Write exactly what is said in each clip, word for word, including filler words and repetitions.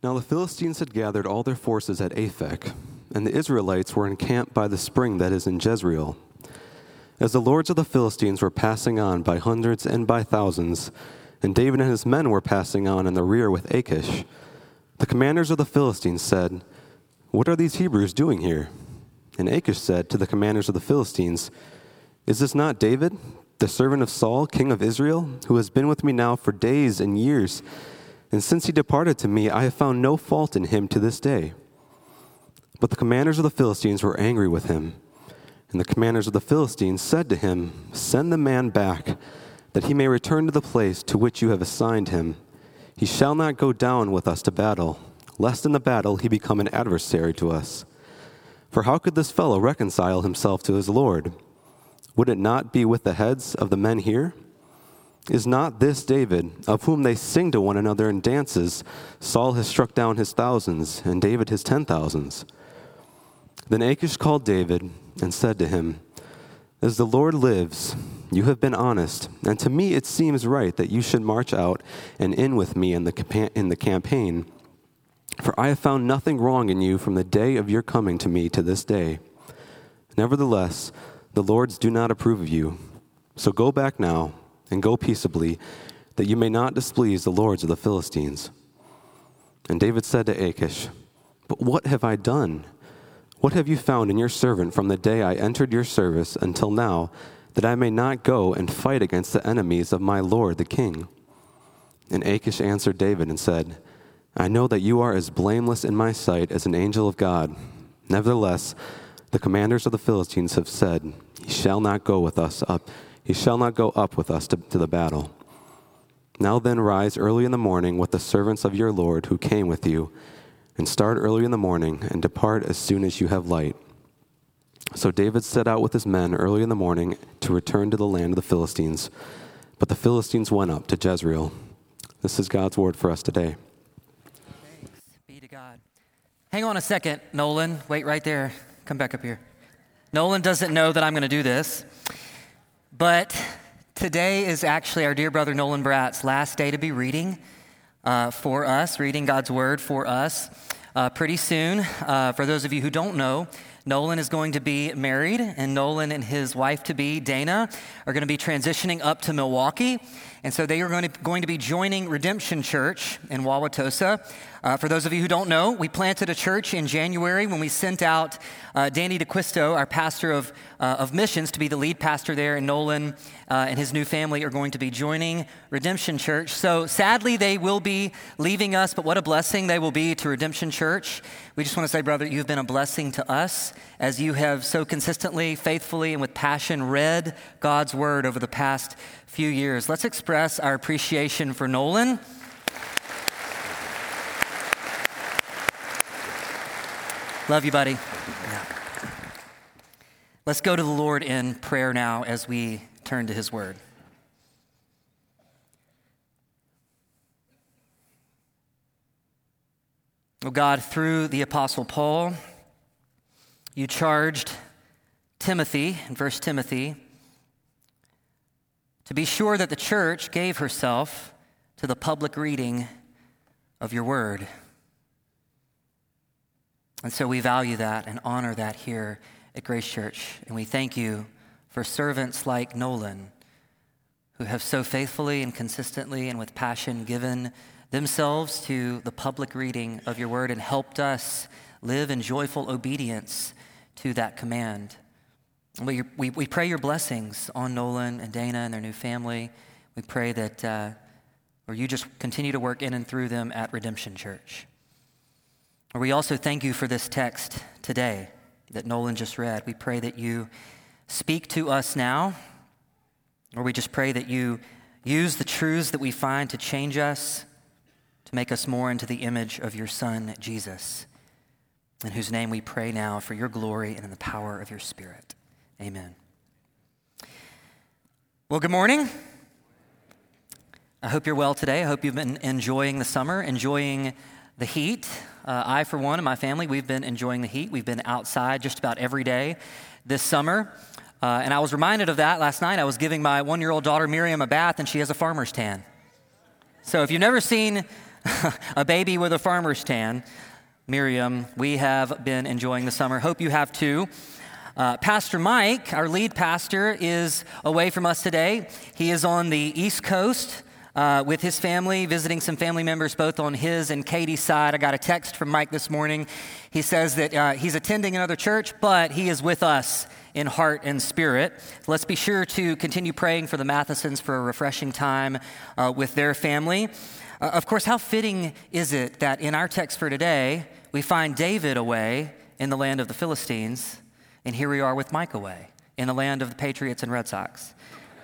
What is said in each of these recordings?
Now the Philistines had gathered all their forces at Aphek, and the Israelites were encamped by the spring that is in Jezreel. As the lords of the Philistines were passing on by hundreds and by thousands, and David and his men were passing on in the rear with Achish, the commanders of the Philistines said, "What are these Hebrews doing here?" And Achish said to the commanders of the Philistines, "Is this not David, the servant of Saul, king of Israel, who has been with me now for days and years? And since he departed to me, I have found no fault in him to this day." But the commanders of the Philistines were angry with him. And the commanders of the Philistines said to him, "Send the man back, that he may return to the place to which you have assigned him. He shall not go down with us to battle, lest in the battle he become an adversary to us. For how could this fellow reconcile himself to his Lord? Would it not be with the heads of the men here? Is not this David, of whom they sing to one another in dances, Saul has struck down his thousands, and David his ten thousands?" Then Achish called David and said to him, "As the Lord lives, you have been honest, and to me it seems right that you should march out and in with me in the campa- in the campaign. For I have found nothing wrong in you from the day of your coming to me to this day. Nevertheless, the lords do not approve of you. So go back now, and go peaceably, that you may not displease the lords of the Philistines." And David said to Achish, "But what have I done? What have you found in your servant from the day I entered your service until now, that I may not go and fight against the enemies of my lord the king?" And Achish answered David and said, "I know that you are as blameless in my sight as an angel of God. Nevertheless, the commanders of the Philistines have said, He shall not go with us up. He shall not go up with us to, to the battle. Now then rise early in the morning with the servants of your Lord who came with you, and start early in the morning, and depart as soon as you have light." So David set out with his men early in the morning to return to the land of the Philistines. But the Philistines went up to Jezreel. This is God's word for us today. Thanks be to God. Hang on a second, Nolan. Wait right there. Come back up here. Nolan doesn't know that I'm going to do this, but today is actually our dear brother Nolan Bratt's last day to be reading uh, for us, reading God's word for us. Uh, pretty soon, uh, for those of you who don't know, Nolan is going to be married, and Nolan and his wife-to-be, Dana, are going to be transitioning up to Milwaukee. And so they are going to, going to be joining Redemption Church in Wauwatosa. Uh, for those of you who don't know, we planted a church in January when we sent out uh, Danny DeQuisto, our pastor of, uh, of missions, to be the lead pastor there. And Nolan uh, and his new family are going to be joining Redemption Church. So sadly, they will be leaving us, but what a blessing they will be to Redemption Church. We just want to say, brother, you've been a blessing to us as you have so consistently, faithfully, and with passion read God's word over the past few years. Let's express our appreciation for Nolan. Love you, buddy. Yeah. Let's go to the Lord in prayer now as we turn to his word. Oh God, through the Apostle Paul, you charged Timothy, in First Timothy, to be sure that the church gave herself to the public reading of your word. And so we value that and honor that here at Grace Church. And we thank you for servants like Nolan, who have so faithfully and consistently and with passion given themselves to the public reading of your word and helped us live in joyful obedience to that command. We, we, we pray your blessings on Nolan and Dana and their new family. We pray that uh, or you just continue to work in and through them at Redemption Church. We also thank you for this text today that Nolan just read. We pray that you speak to us now, or we just pray that you use the truths that we find to change us, to make us more into the image of your Son, Jesus, in whose name we pray now for your glory and in the power of your Spirit. Amen. Well, good morning. I hope you're well today. I hope you've been enjoying the summer, enjoying the heat. Uh, I, for one, and my family, we've been enjoying the heat. We've been outside just about every day this summer. Uh, and I was reminded of that last night. I was giving my one-year-old daughter, Miriam, a bath, and she has a farmer's tan. So if you've never seen a baby with a farmer's tan. Miriam, we have been enjoying the summer. Hope you have too. Uh, Pastor Mike, our lead pastor, is away from us today. He is on the East Coast uh, with his family, visiting some family members both on his and Katie's side. I got a text from Mike this morning. He says that uh, he's attending another church, but he is with us in heart and spirit. Let's be sure to continue praying for the Mathesons for a refreshing time uh, with their family. Uh, of course, how fitting is it that in our text for today, we find David away in the land of the Philistines, and here we are with Mike away in the land of the Patriots and Red Sox.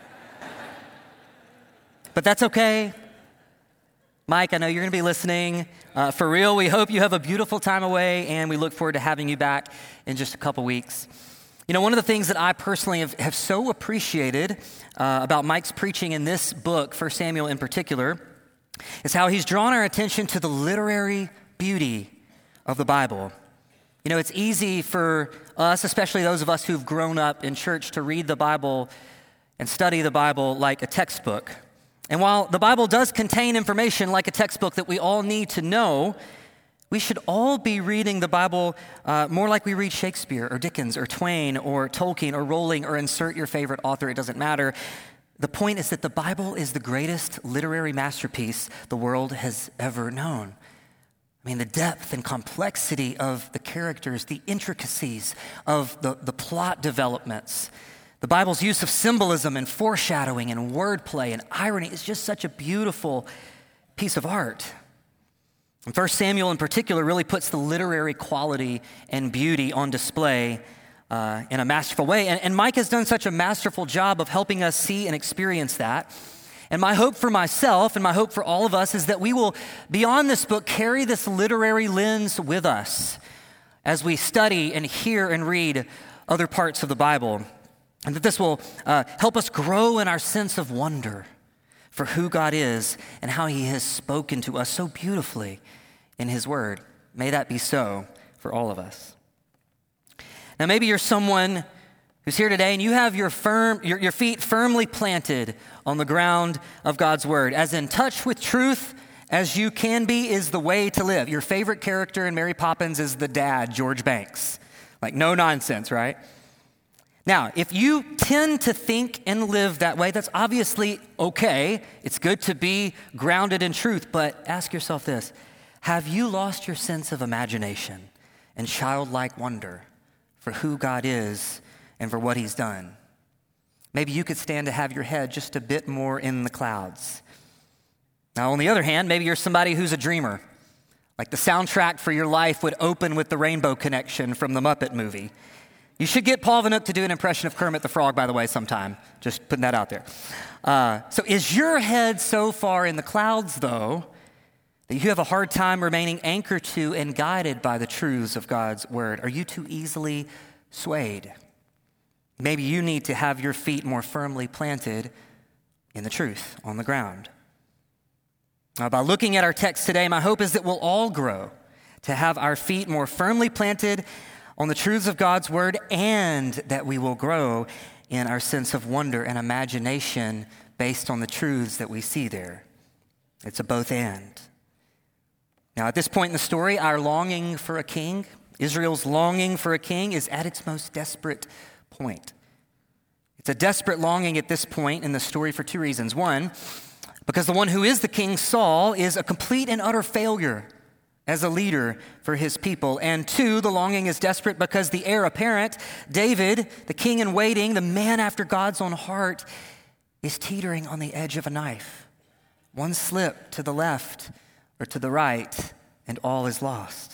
But that's okay. Mike, I know you're going to be listening. Uh, for real, we hope you have a beautiful time away, and we look forward to having you back in just a couple weeks. You know, one of the things that I personally have, have so appreciated uh, about Mike's preaching in this book, First Samuel in particular, is how he's drawn our attention to the literary beauty of the Bible. You know, it's easy for us, especially those of us who've grown up in church, to read the Bible and study the Bible like a textbook. And while the Bible does contain information like a textbook that we all need to know, we should all be reading the Bible uh, more like we read Shakespeare or Dickens or Twain or Tolkien or Rowling or insert your favorite author, it doesn't matter. The point is that the Bible is the greatest literary masterpiece the world has ever known. I mean, the depth and complexity of the characters, the intricacies of the, the plot developments, the Bible's use of symbolism and foreshadowing and wordplay and irony is just such a beautiful piece of art. And First Samuel in particular really puts the literary quality and beauty on display uh, in a masterful way. And, and Mike has done such a masterful job of helping us see and experience that. And my hope for myself and my hope for all of us is that we will, beyond this book, carry this literary lens with us as we study and hear and read other parts of the Bible. And that this will uh, help us grow in our sense of wonder for who God is and how he has spoken to us so beautifully in his word. May that be so for all of us. Now, maybe you're someone who's here today and you have your firm, your, your feet firmly planted on the ground of God's word. As in touch with truth as you can be is the way to live. Your favorite character in Mary Poppins is the dad, George Banks. Like, no nonsense, right? Now, if you tend to think and live that way, that's obviously okay. It's good to be grounded in truth, but ask yourself this. Have you lost your sense of imagination and childlike wonder for who God is and for what he's done? Maybe you could stand to have your head just a bit more in the clouds. Now, on the other hand, maybe you're somebody who's a dreamer. Like the soundtrack for your life would open with the Rainbow Connection from the Muppet movie. You should get Paul Vanook to do an impression of Kermit the Frog, by the way, sometime. Just putting that out there. Uh, so is your head so far in the clouds, though, that you have a hard time remaining anchored to and guided by the truths of God's word? Are you too easily swayed? Maybe you need to have your feet more firmly planted in the truth, on the ground. Now, by looking at our text today, my hope is that we'll all grow to have our feet more firmly planted on the truths of God's word, and that we will grow in our sense of wonder and imagination based on the truths that we see there. It's a both and. Now, at this point in the story, our longing for a king, Israel's longing for a king, is at its most desperate point. It's a desperate longing at this point in the story for two reasons. One, because the one who is the king, Saul, is a complete and utter failure as a leader for his people. And two, the longing is desperate because the heir apparent, David, the king in waiting, the man after God's own heart, is teetering on the edge of a knife. One slip to the left or to the right, and all is lost.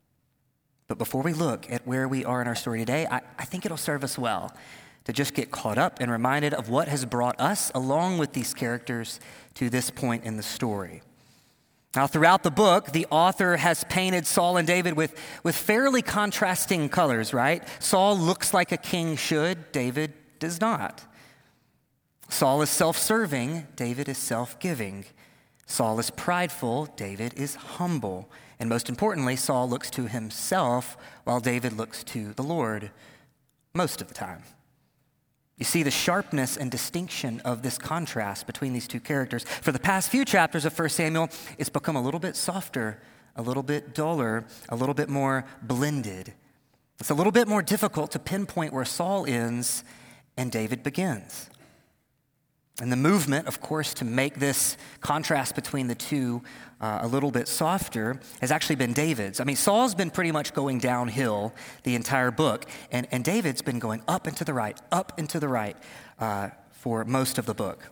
But before we look at where we are in our story today, I, I think it'll serve us well to just get caught up and reminded of what has brought us, along with these characters, to this point in the story. Now, throughout the book, the author has painted Saul and David with, with fairly contrasting colors, right? Saul looks like a king should, David does not. Saul is self-serving, David is self-giving. Saul is prideful, David is humble. And most importantly, Saul looks to himself while David looks to the Lord most of the time. You see the sharpness and distinction of this contrast between these two characters. For the past few chapters of First Samuel, it's become a little bit softer, a little bit duller, a little bit more blended. It's a little bit more difficult to pinpoint where Saul ends and David begins. And the movement, of course, to make this contrast between the two uh, a little bit softer has actually been David's. I mean, Saul's been pretty much going downhill the entire book, and, and David's been going up and to the right, up and to the right uh, for most of the book.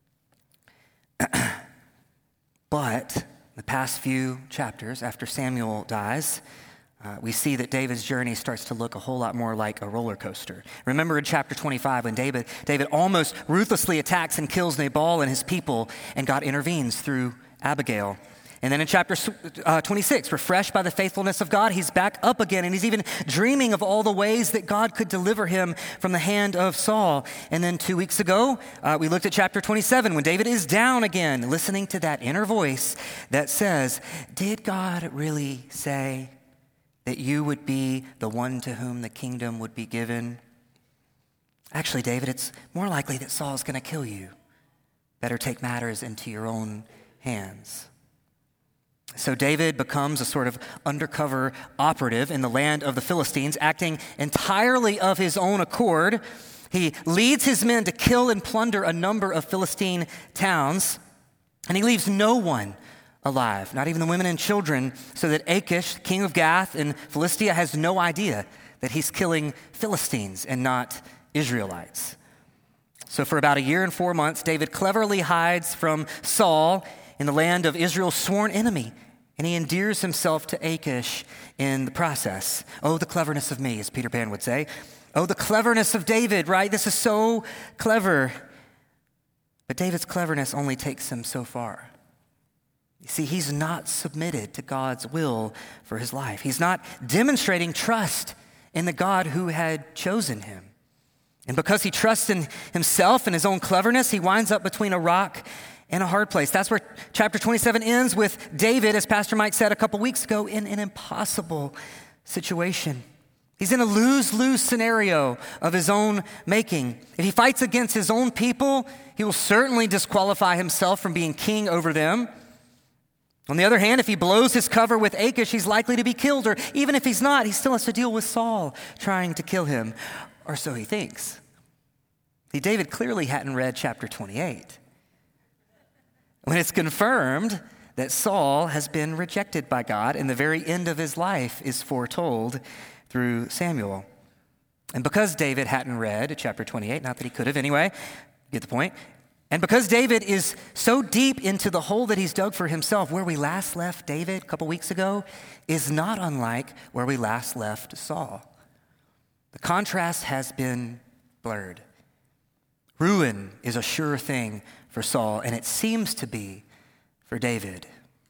But the past few chapters after Samuel dies, Uh, we see that David's journey starts to look a whole lot more like a roller coaster. Remember in chapter twenty-five when David, David almost ruthlessly attacks and kills Nabal and his people, and God intervenes through Abigail. And then in chapter uh, twenty-six, refreshed by the faithfulness of God, he's back up again, and he's even dreaming of all the ways that God could deliver him from the hand of Saul. And then two weeks ago, uh, we looked at chapter twenty-seven when David is down again, listening to that inner voice that says, did God really say that you would be the one to whom the kingdom would be given? Actually, David, it's more likely that Saul's going to kill you. Better take matters into your own hands. So David becomes a sort of undercover operative in the land of the Philistines, acting entirely of his own accord. He leads his men to kill and plunder a number of Philistine towns, and he leaves no one alive, not even the women and children, so that Achish, king of Gath in Philistia, has no idea that he's killing Philistines and not Israelites. So for about a year and four months, David cleverly hides from Saul in the land of Israel's sworn enemy, and he endears himself to Achish in the process. Oh, the cleverness of me, as Peter Pan would say. Oh, the cleverness of David, right? This is so clever. But David's cleverness only takes him so far. You see, he's not submitted to God's will for his life. He's not demonstrating trust in the God who had chosen him. And because he trusts in himself and his own cleverness, he winds up between a rock and a hard place. That's where chapter twenty-seven ends, with David, as Pastor Mike said a couple weeks ago, in an impossible situation. He's in a lose-lose scenario of his own making. If he fights against his own people, he will certainly disqualify himself from being king over them. On the other hand, if he blows his cover with Achish, he's likely to be killed, or even if he's not, he still has to deal with Saul trying to kill him, or so he thinks. See, David clearly hadn't read chapter twenty-eight. When it's confirmed that Saul has been rejected by God, and the very end of his life is foretold through Samuel. And because David hadn't read chapter twenty-eight, not that he could have anyway, get the point, and because David is so deep into the hole that he's dug for himself, where we last left David a couple weeks ago is not unlike where we last left Saul. The contrast has been blurred. Ruin is a sure thing for Saul, and it seems to be for David.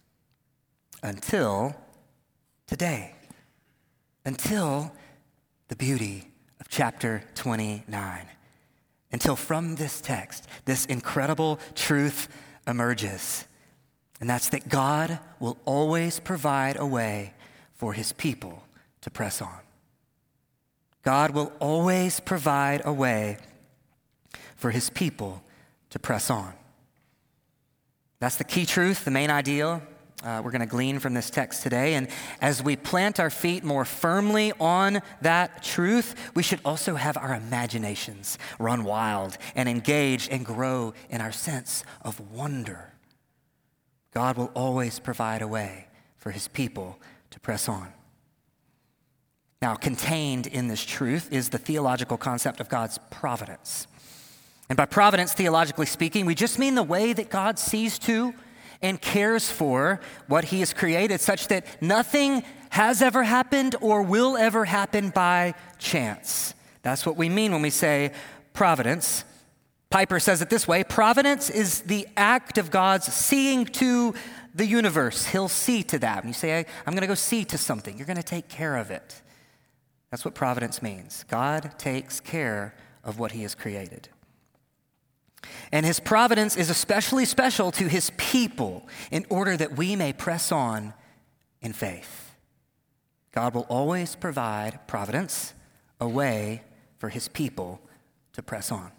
Until today. Until the beauty of chapter twenty-nine. Until from this text, this incredible truth emerges. And that's that God will always provide a way for his people to press on. God will always provide a way for his people to press on. That's the key truth, the main idea uh, we're going to glean from this text today. And as we plant our feet more firmly on that truth, we should also have our imaginations run wild and engage and grow in our sense of wonder. God will always provide a way for his people to press on. Now, contained in this truth is the theological concept of God's providence. And by providence, theologically speaking, we just mean the way that God sees to and cares for what he has created, such that nothing has ever happened or will ever happen by chance. That's what we mean when we say providence. Piper says it this way: providence is the act of God's seeing to the universe. He'll see to that. When you say, I'm going to go see to something, you're going to take care of it. That's what providence means. God takes care of what he has created. And his providence is especially special to his people in order that we may press on in faith. God will always provide providence, a way for his people to press on.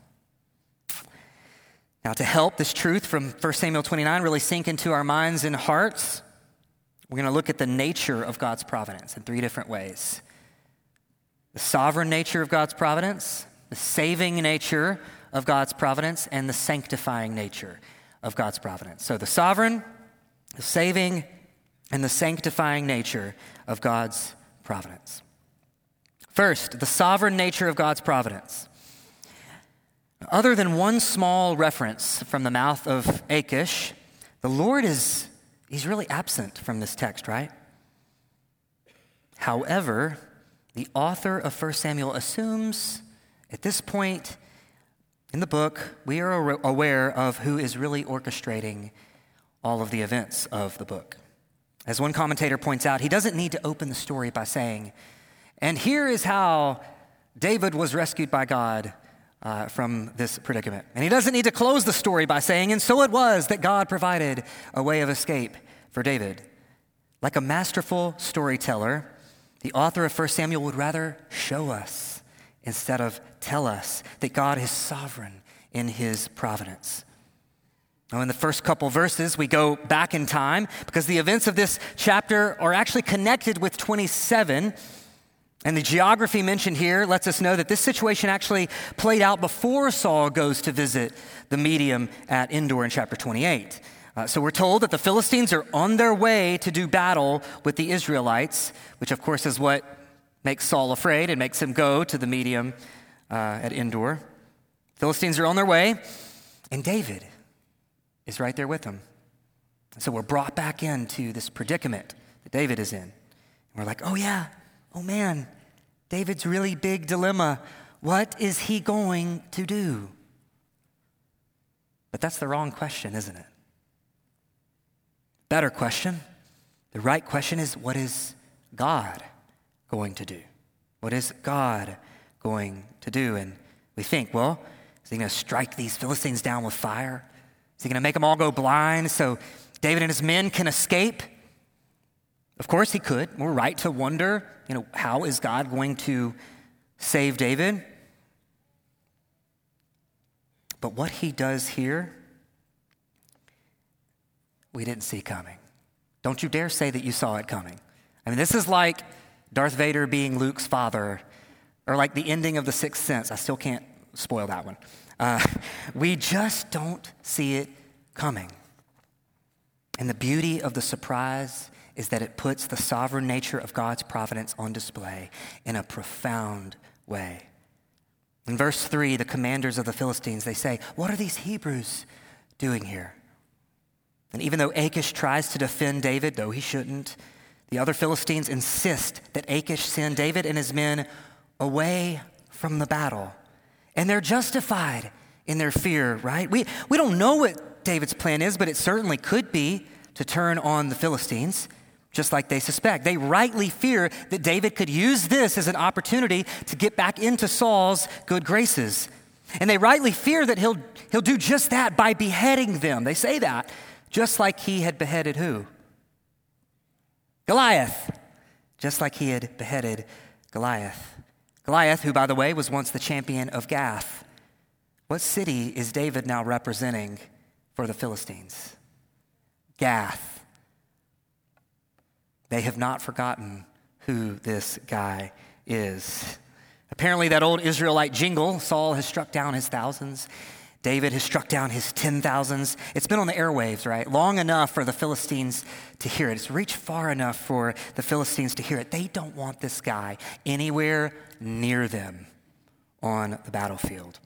Now, to help this truth from First Samuel twenty-nine really sink into our minds and hearts, we're going to look at the nature of God's providence in three different ways. The sovereign nature of God's providence, the saving nature of God's providence, and the sanctifying nature of God's providence. So the sovereign, the saving, and the sanctifying nature of God's providence. First, the sovereign nature of God's providence. Other than one small reference from the mouth of Achish, the Lord is, he's really absent from this text, right? However, the author of First Samuel assumes at this point in the book, we are aware of who is really orchestrating all of the events of the book. As one commentator points out, he doesn't need to open the story by saying, and here is how David was rescued by God uh, from this predicament. And he doesn't need to close the story by saying, and so it was that God provided a way of escape for David. Like a masterful storyteller, the author of First Samuel would rather show us instead of tell us that God is sovereign in his providence. Now, in the first couple verses, we go back in time because the events of this chapter are actually connected with twenty-seven. And the geography mentioned here lets us know that this situation actually played out before Saul goes to visit the medium at Endor in chapter twenty-eight. Uh, so we're told that the Philistines are on their way to do battle with the Israelites, which of course is what makes Saul afraid and makes him go to the medium uh, at Endor. Philistines are on their way, and David is right there with them. So we're brought back into this predicament that David is in. And we're like, oh yeah, oh man, David's really big dilemma. What is he going to do? But that's the wrong question, isn't it? Better question. The right question is, what is God going to do? What is God going to do? And we think, well, is he going to strike these Philistines down with fire? Is he going to make them all go blind so David and his men can escape? Of course he could. We're right to wonder, you know, how is God going to save David? But what he does here, we didn't see coming. Don't you dare say that you saw it coming. I mean, this is like Darth Vader being Luke's father, or like the ending of The Sixth Sense. I still can't spoil that one. Uh, we just don't see it coming. And the beauty of the surprise is that it puts the sovereign nature of God's providence on display in a profound way. In verse three, the commanders of the Philistines, they say, what are these Hebrews doing here? And even though Achish tries to defend David, though he shouldn't, the other Philistines insist that Achish send David and his men away from the battle. And they're justified in their fear, right? We, we don't know what David's plan is, but it certainly could be to turn on the Philistines, just like they suspect. They rightly fear that David could use this as an opportunity to get back into Saul's good graces. And they rightly fear that he'll, he'll do just that by beheading them. They say that, just like he had beheaded who? Goliath. Just like he had beheaded Goliath. Goliath, who, by the way, was once the champion of Gath. What city is David now representing for the Philistines? Gath. They have not forgotten who this guy is. Apparently that old Israelite jingle, Saul has struck down his thousands, David has struck down his ten thousands. It's been on the airwaves, right? Long enough for the Philistines to hear it. It's reached far enough for the Philistines to hear it. They don't want this guy anywhere near them on the battlefield.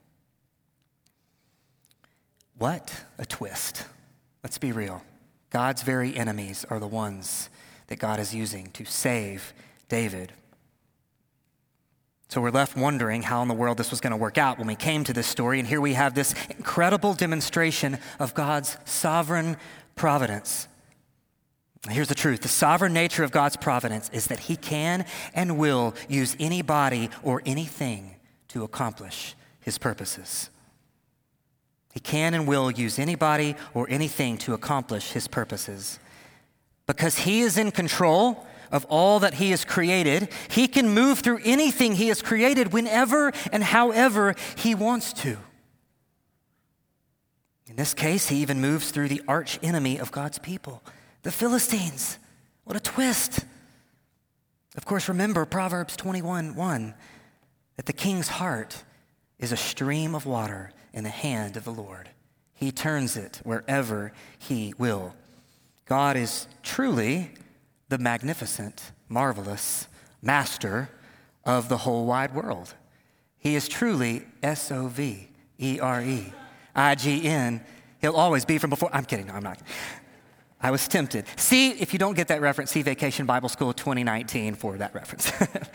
What a twist. Let's be real. God's very enemies are the ones that God is using to save David. So we're left wondering how in the world this was going to work out when we came to this story. And here we have this incredible demonstration of God's sovereign providence. Here's the truth. The sovereign nature of God's providence is that he can and will use anybody or anything to accomplish his purposes. He can and will use anybody or anything to accomplish his purposes. Because he is in control, of all that he has created. He can move through anything he has created whenever and however he wants to. In this case, he even moves through the arch enemy of God's people, the Philistines. What a twist. Of course, remember Proverbs twenty-one one, that the king's heart is a stream of water in the hand of the Lord. He turns it wherever he will. God is truly the magnificent, marvelous master of the whole wide world. He is truly S O V E R E I G N. He'll always be from before. I'm kidding. No, I'm not. I was tempted. See, if you don't get that reference, see Vacation Bible School twenty nineteen for that reference.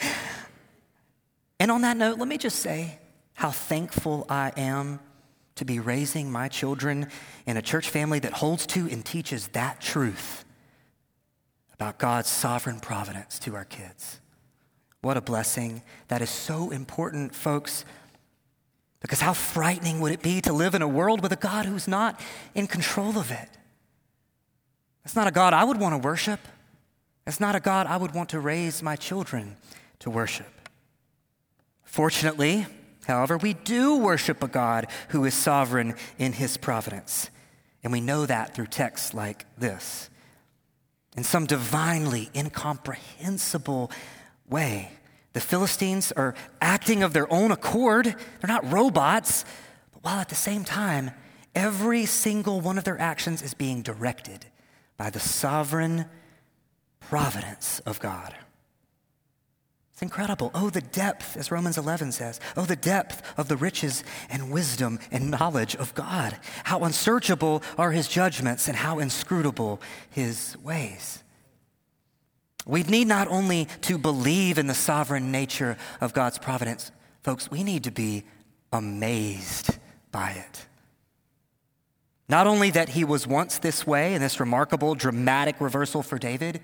And on that note, let me just say how thankful I am to be raising my children in a church family that holds to and teaches that truth about God's sovereign providence to our kids. What a blessing. That is so important, folks, because how frightening would it be to live in a world with a God who's not in control of it? That's not a God I would want to worship. That's not a God I would want to raise my children to worship. Fortunately, however, we do worship a God who is sovereign in his providence. And we know that through texts like this. In some divinely incomprehensible way, the Philistines are acting of their own accord. They're not robots, but while at the same time, every single one of their actions is being directed by the sovereign providence of God. It's incredible. Oh, the depth, as Romans eleven says, oh, the depth of the riches and wisdom and knowledge of God. How unsearchable are his judgments and how inscrutable his ways. We need not only to believe in the sovereign nature of God's providence, folks, we need to be amazed by it. Not only that he was once this way in this remarkable, dramatic reversal for David,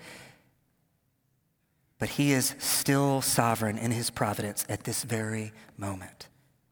but he is still sovereign in his providence at this very moment.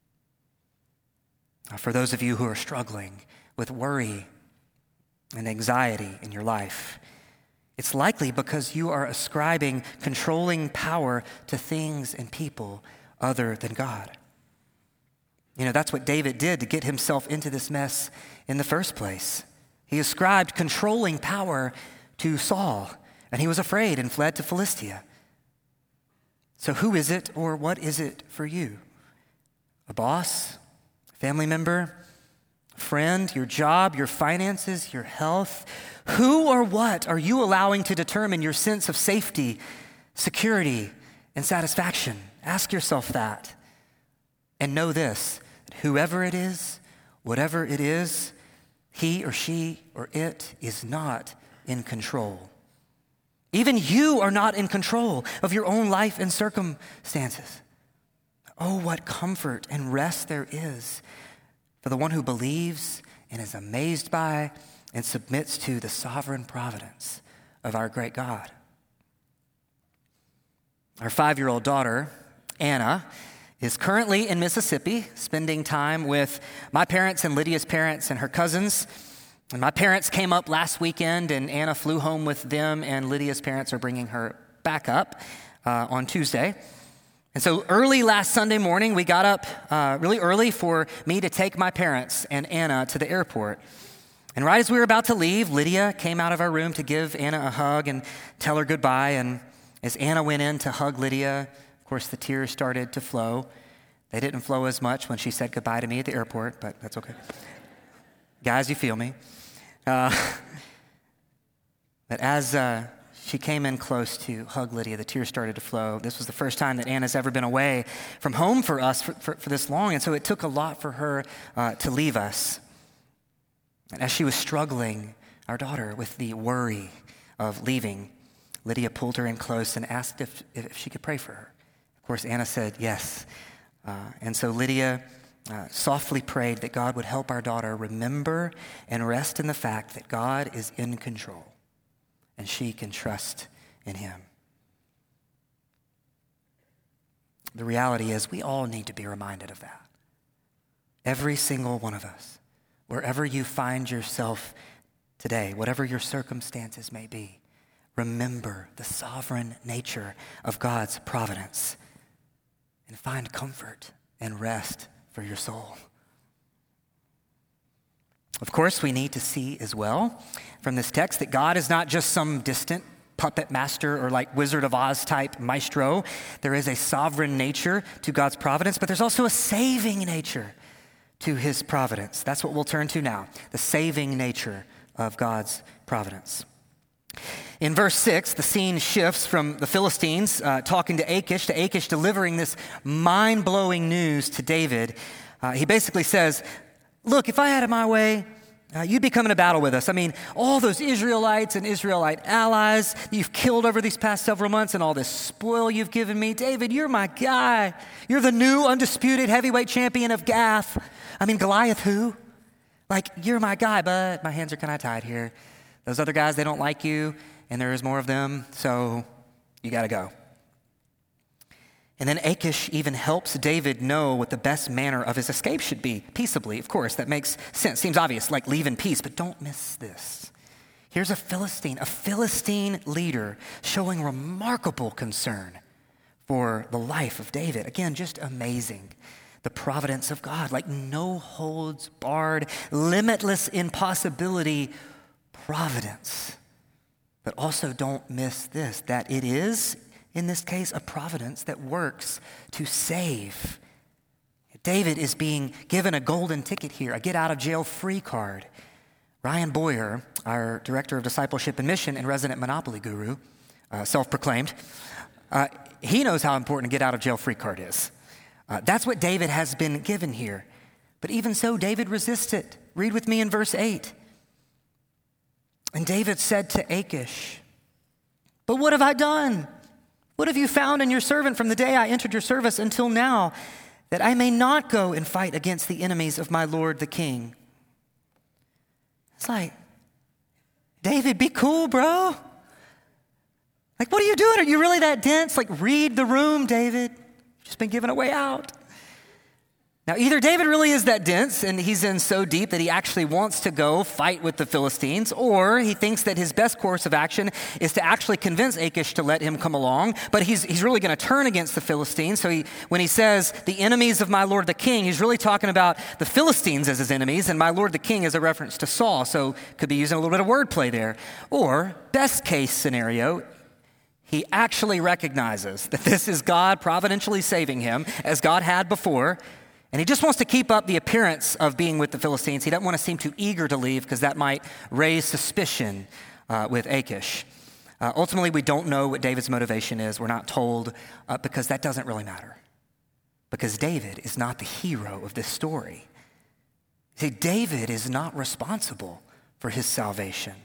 Now, for those of you who are struggling with worry and anxiety in your life, it's likely because you are ascribing controlling power to things and people other than God. You know, that's what David did to get himself into this mess in the first place. He ascribed controlling power to Saul, and he was afraid and fled to Philistia. So who is it or what is it for you? A boss, a family member, a friend, your job, your finances, your health? Who or what are you allowing to determine your sense of safety, security, and satisfaction? Ask yourself that. And know this, that whoever it is, whatever it is, he or she or it is not in control. Even you are not in control of your own life and circumstances. Oh, what comfort and rest there is for the one who believes and is amazed by and submits to the sovereign providence of our great God. Our five-year-old daughter, Anna, is currently in Mississippi, spending time with my parents and Lydia's parents and her cousins. And my parents came up last weekend, and Anna flew home with them, and Lydia's parents are bringing her back up uh, on Tuesday. And so early last Sunday morning, we got up uh, really early for me to take my parents and Anna to the airport. And right as we were about to leave, Lydia came out of our room to give Anna a hug and tell her goodbye. And as Anna went in to hug Lydia, of course, the tears started to flow. They didn't flow as much when she said goodbye to me at the airport, but that's okay. Guys, you feel me. Uh, but as uh, she came in close to hug Lydia, the tears started to flow. This was the first time that Anna's ever been away from home for us for, for, for this long, and so it took a lot for her uh, to leave us. And as she was struggling, our daughter, with the worry of leaving, Lydia pulled her in close and asked if, if she could pray for her. Of course, Anna said yes. Uh, and so Lydia uh, softly prayed that God would help our daughter remember and rest in the fact that God is in control and she can trust in him. The reality is we all need to be reminded of that. Every single one of us, wherever you find yourself today, whatever your circumstances may be, remember the sovereign nature of God's providence and find comfort and rest for your soul. Of course, we need to see as well from this text that God is not just some distant puppet master or like Wizard of Oz type maestro. There is a sovereign nature to God's providence, but there's also a saving nature to his providence. That's what we'll turn to now, the saving nature of God's providence. In verse six, the scene shifts from the Philistines uh, talking to Achish to Achish delivering this mind-blowing news to David. Uh, he basically says, look, if I had it my way, uh, you'd be coming to battle with us. I mean, all those Israelites and Israelite allies you've killed over these past several months and all this spoil you've given me. David, you're my guy. You're the new undisputed heavyweight champion of Gath. I mean, Goliath who? Like, you're my guy, but my hands are kind of tied here. Those other guys, they don't like you, and there is more of them, so you got to go. And then Achish even helps David know what the best manner of his escape should be, peaceably, of course. That makes sense. Seems obvious, like leave in peace, but don't miss this. Here's a Philistine, a Philistine leader showing remarkable concern for the life of David. Again, just amazing. The providence of God, like no holds barred, limitless impossibility providence. But also don't miss this, that it is, in this case, a providence that works to save. David is being given a golden ticket here, a get out of jail free card. Ryan Boyer, our director of discipleship and mission and resident Monopoly guru, uh, self-proclaimed, uh, he knows how important a get out of jail free card is. Uh, that's what David has been given here. But even so, David resists it. Read with me in verse eight. And David said to Achish, but what have I done? What have you found in your servant from the day I entered your service until now, that I may not go and fight against the enemies of my lord the king? It's like, David, be cool, bro. Like, what are you doing? Are you really that dense? Like, read the room, David. You've just been given a way out. Now, either David really is that dense and he's in so deep that he actually wants to go fight with the Philistines, or he thinks that his best course of action is to actually convince Achish to let him come along, but he's he's really going to turn against the Philistines. So he, when he says the enemies of my lord the king, he's really talking about the Philistines as his enemies, and my lord the king is a reference to Saul, so could be using a little bit of wordplay there. Or, best case scenario, he actually recognizes that this is God providentially saving him, as God had before, and he just wants to keep up the appearance of being with the Philistines. He doesn't want to seem too eager to leave because that might raise suspicion uh, with Achish. Uh, ultimately, we don't know what David's motivation is. We're not told uh, because that doesn't really matter. Because David is not the hero of this story. See, David is not responsible for his salvation.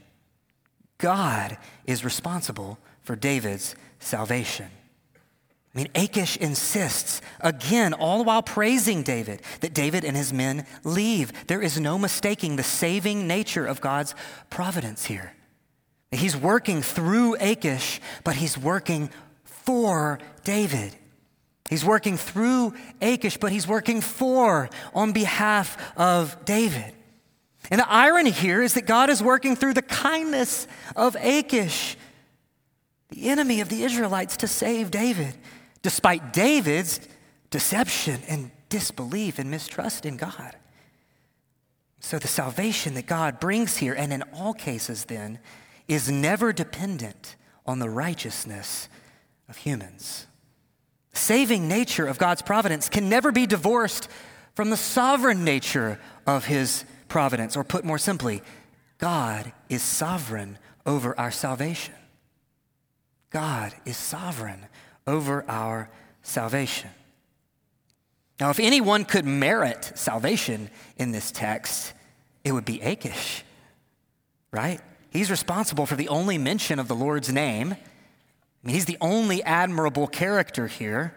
God is responsible for David's salvation. I mean, Achish insists, again, all the while praising David, that David and his men leave. There is no mistaking the saving nature of God's providence here. He's working through Achish, but he's working for David. He's working through Achish, but he's working for, on behalf of David. And the irony here is that God is working through the kindness of Achish, the enemy of the Israelites, to save David, despite David's deception and disbelief and mistrust in God. So the salvation that God brings here, and in all cases then, is never dependent on the righteousness of humans. The saving nature of God's providence can never be divorced from the sovereign nature of his providence. Or put more simply, God is sovereign over our salvation. God is sovereign over our salvation. Now, if anyone could merit salvation in this text, it would be Achish, right? He's responsible for the only mention of the Lord's name. I mean, he's the only admirable character here.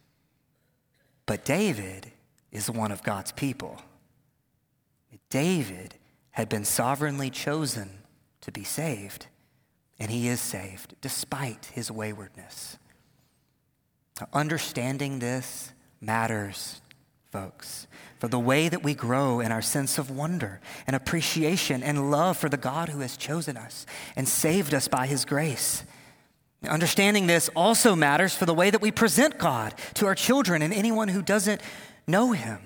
But David is one of God's people. David had been sovereignly chosen to be saved, and he is saved despite his waywardness. Now, understanding this matters folks, for the way that we grow in our sense of wonder and appreciation and love for the God who has chosen us and saved us by his grace. Understanding this also matters for the way that we present God to our children and anyone who doesn't know him.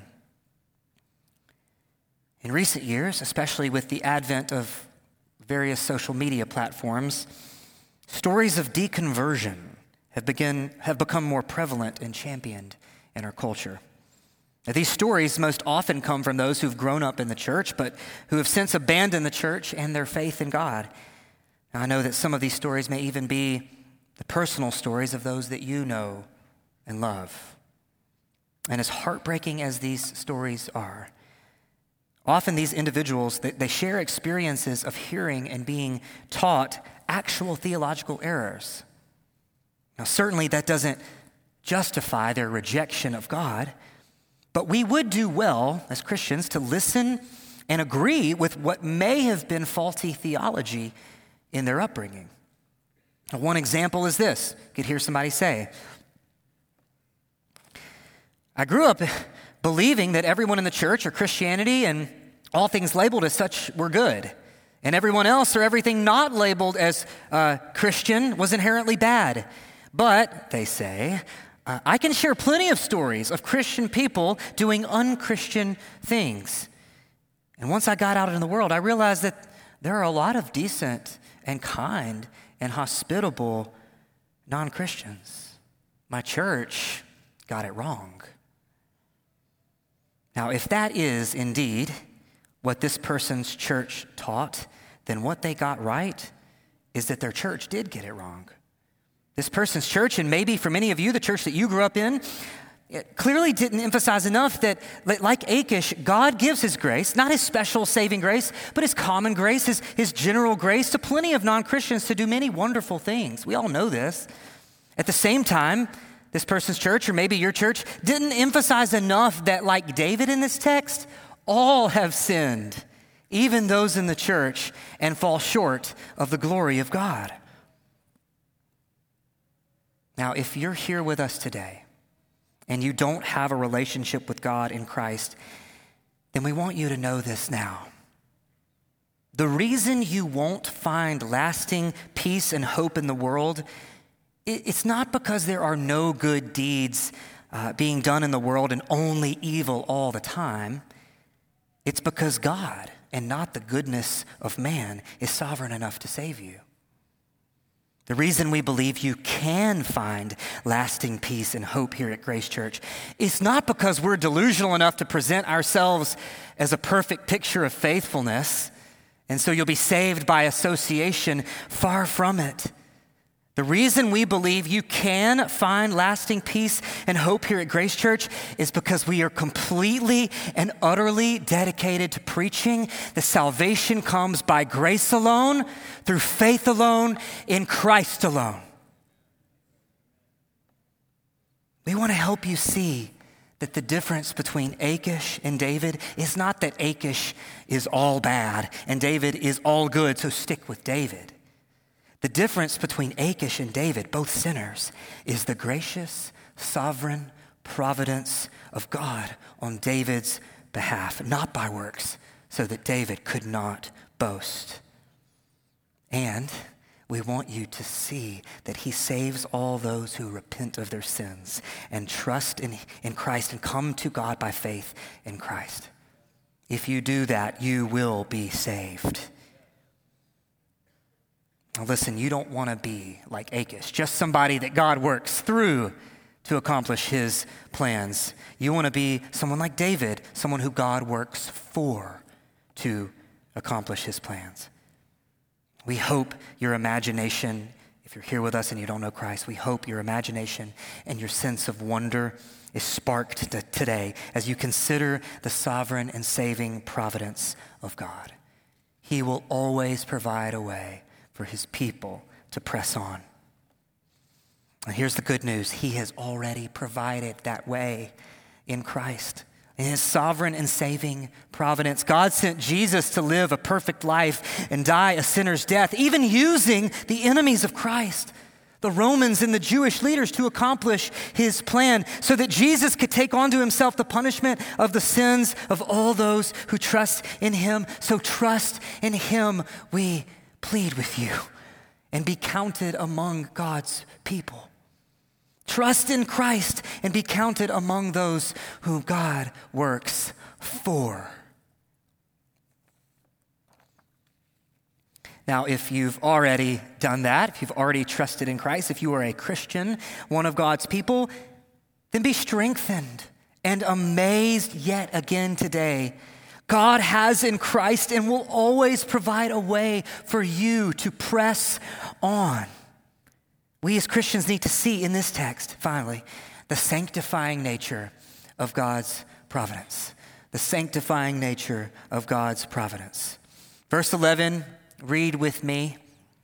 In recent years, especially with the advent of various social media platforms, stories of deconversion have, begin, have become more prevalent and championed in our culture. Now, these stories most often come from those who've grown up in the church, but who have since abandoned the church and their faith in God. Now, I know that some of these stories may even be the personal stories of those that you know and love. And as heartbreaking as these stories are, often these individuals, they, they share experiences of hearing and being taught actual theological errors. Now, certainly that doesn't justify their rejection of God, but we would do well as Christians to listen and agree with what may have been faulty theology in their upbringing. Now, one example is this. You could hear somebody say, I grew up believing that everyone in the church or Christianity and all things labeled as such were good, and everyone else or everything not labeled as uh, Christian was inherently bad. But, they say, uh, I can share plenty of stories of Christian people doing unchristian things. And once I got out in the world, I realized that there are a lot of decent and kind and hospitable non-Christians. My church got it wrong. Now, if that is indeed what this person's church taught, then what they got right is that their church did get it wrong. This person's church, and maybe for many of you, the church that you grew up in, it clearly didn't emphasize enough that, like Achish, God gives his grace, not his special saving grace, but his common grace, his, his general grace to plenty of non-Christians to do many wonderful things. We all know this. At the same time, this person's church, or maybe your church, didn't emphasize enough that, like David in this text, all have sinned, even those in the church, and fall short of the glory of God. Now, if you're here with us today and you don't have a relationship with God in Christ, then we want you to know this now. The reason you won't find lasting peace and hope in the world, it's not because there are no good deeds uh, being done in the world and only evil all the time. It's because God, and not the goodness of man, is sovereign enough to save you. The reason we believe you can find lasting peace and hope here at Grace Church is not because we're delusional enough to present ourselves as a perfect picture of faithfulness, and so you'll be saved by association. Far from it. The reason we believe you can find lasting peace and hope here at Grace Church is because we are completely and utterly dedicated to preaching that salvation comes by grace alone, through faith alone, in Christ alone. We want to help you see that the difference between Achish and David is not that Achish is all bad and David is all good, so stick with David. The difference between Achish and David, both sinners, is the gracious, sovereign providence of God on David's behalf, not by works, so that David could not boast. And we want you to see that he saves all those who repent of their sins and trust in, in Christ and come to God by faith in Christ. If you do that, you will be saved. Now listen, you don't want to be like Achish, just somebody that God works through to accomplish his plans. You want to be someone like David, someone who God works for to accomplish his plans. We hope your imagination, if you're here with us and you don't know Christ, we hope your imagination and your sense of wonder is sparked t- today as you consider the sovereign and saving providence of God. He will always provide a way for his people to press on. And here's the good news. He has already provided that way in Christ. In his sovereign and saving providence, God sent Jesus to live a perfect life and die a sinner's death, even using the enemies of Christ, the Romans and the Jewish leaders to accomplish his plan so that Jesus could take onto himself the punishment of the sins of all those who trust in him. So trust in him, we plead with you, and be counted among God's people. Trust in Christ and be counted among those whom God works for. Now, if you've already done that, if you've already trusted in Christ, if you are a Christian, one of God's people, then be strengthened and amazed yet again today. God has in Christ and will always provide a way for you to press on. We as Christians need to see in this text, finally, the sanctifying nature of God's providence. The sanctifying nature of God's providence. Verse eleven, read with me.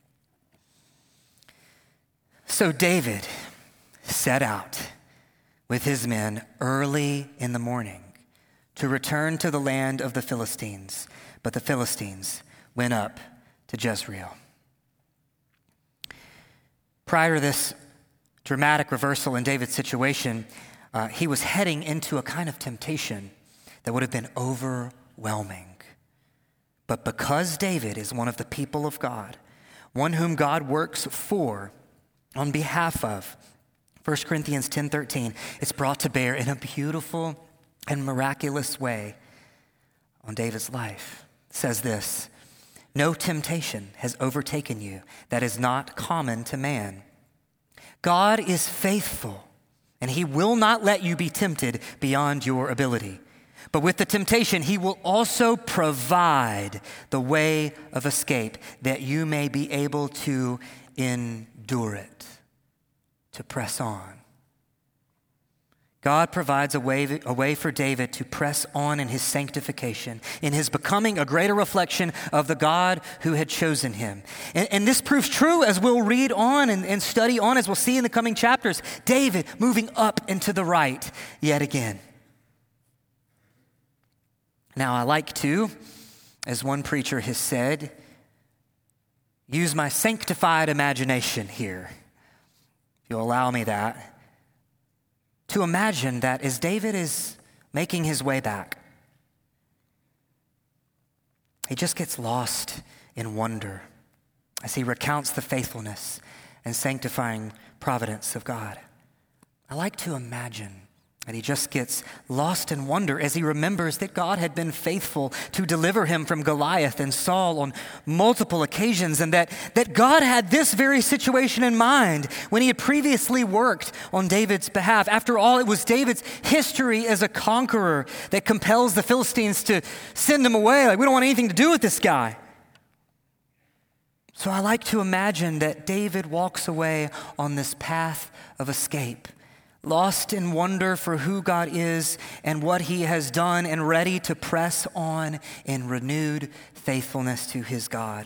So David set out with his men early in the morning to return to the land of the Philistines, but the Philistines went up to Jezreel. Prior to this dramatic reversal in David's situation, uh, he was heading into a kind of temptation that would have been overwhelming. But because David is one of the people of God, one whom God works for, on behalf of, First Corinthians ten thirteen, it's brought to bear in a beautiful and miraculous way on David's life. It says this, no temptation has overtaken you that is not common to man. God is faithful, and he will not let you be tempted beyond your ability. But with the temptation, he will also provide the way of escape that you may be able to endure it, to press on. God provides a way, a way for David to press on in his sanctification, in his becoming a greater reflection of the God who had chosen him. And, and this proves true as we'll read on and, and study on, as we'll see in the coming chapters. David moving up and to the right yet again. Now, I like to, as one preacher has said, use my sanctified imagination here, if you'll allow me that, to imagine that as David is making his way back, he just gets lost in wonder as he recounts the faithfulness and sanctifying providence of God. I like to imagine that he just gets lost in wonder as he remembers that God had been faithful to deliver him from Goliath and Saul on multiple occasions, and that, that God had this very situation in mind when he had previously worked on David's behalf. After all, it was David's history as a conqueror that compels the Philistines to send him away. Like, we don't want anything to do with this guy. So I like to imagine that David walks away on this path of escape, lost in wonder for who God is and what he has done, and ready to press on in renewed faithfulness to his God.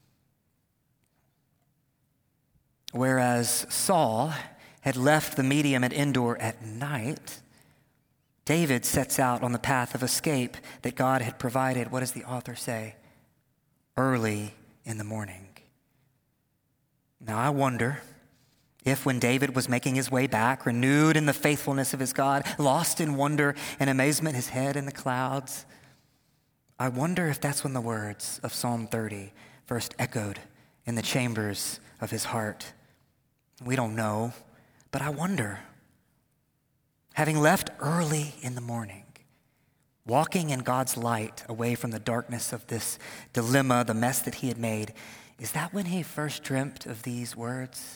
Whereas Saul had left the medium at Endor at night, David sets out on the path of escape that God had provided, what does the author say? Early in the morning. Now I wonder if when David was making his way back, renewed in the faithfulness of his God, lost in wonder and amazement, his head in the clouds, I wonder if that's when the words of Psalm thirty first echoed in the chambers of his heart. We don't know, but I wonder. Having left early in the morning, walking in God's light away from the darkness of this dilemma, the mess that he had made, is that when he first dreamt of these words?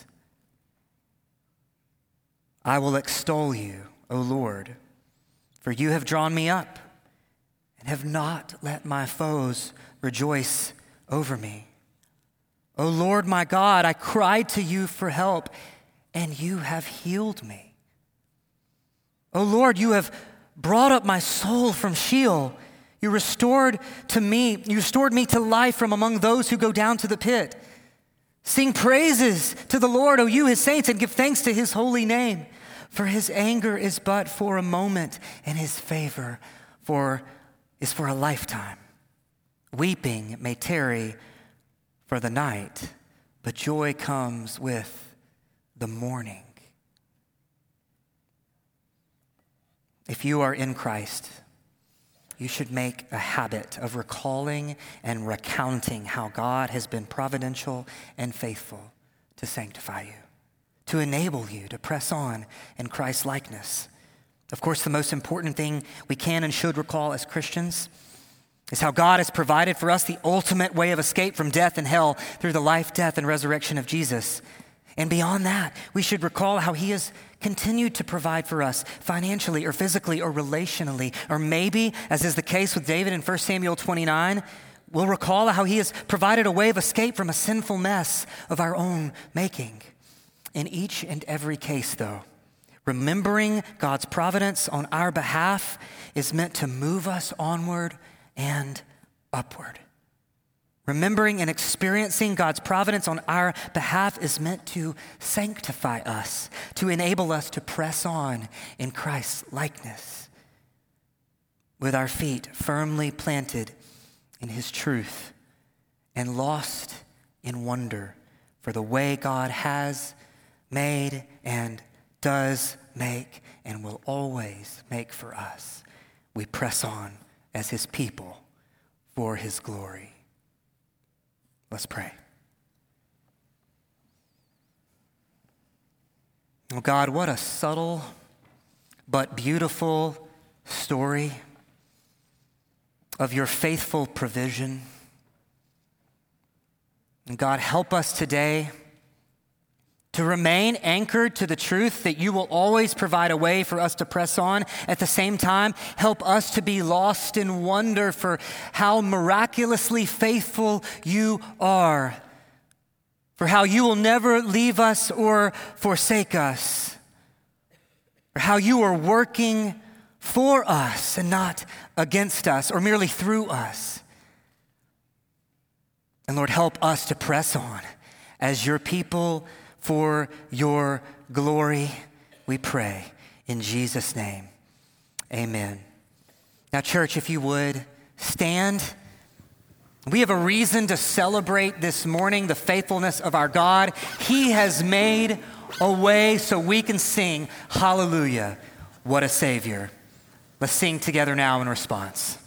I will extol you, O Lord, for you have drawn me up and have not let my foes rejoice over me. O Lord my God, I cried to you for help, and you have healed me. O Lord, you have brought up my soul from Sheol. You restored to me, you restored me to life from among those who go down to the pit. Sing praises to the Lord, O you his saints, and give thanks to his holy name. For his anger is but for a moment, and his favor for is for a lifetime. Weeping may tarry for the night, but joy comes with the morning. If you are in Christ, you should make a habit of recalling and recounting how God has been providential and faithful to sanctify you, to enable you to press on in Christ's likeness. Of course, the most important thing we can and should recall as Christians is how God has provided for us the ultimate way of escape from death and hell through the life, death, and resurrection of Jesus. And beyond that, we should recall how he has continued to provide for us financially or physically or relationally. Or maybe, as is the case with David in First Samuel twenty-nine, we'll recall how he has provided a way of escape from a sinful mess of our own making. In each and every case, though, remembering God's providence on our behalf is meant to move us onward and upward. Remembering and experiencing God's providence on our behalf is meant to sanctify us, to enable us to press on in Christ's likeness, with our feet firmly planted in his truth and lost in wonder for the way God has made and does make and will always make for us. We press on as his people for his glory. Let's pray. Oh God, what a subtle but beautiful story of your faithful provision. And God, help us today to remain anchored to the truth that you will always provide a way for us to press on. At the same time, help us to be lost in wonder for how miraculously faithful you are, for how you will never leave us or forsake us, for how you are working for us and not against us or merely through us. And Lord, help us to press on as your people for your glory, we pray in Jesus' name. Amen. Now, church, if you would, stand. We have a reason to celebrate this morning the faithfulness of our God. He has made a way so we can sing, hallelujah, what a Savior. Let's sing together now in response.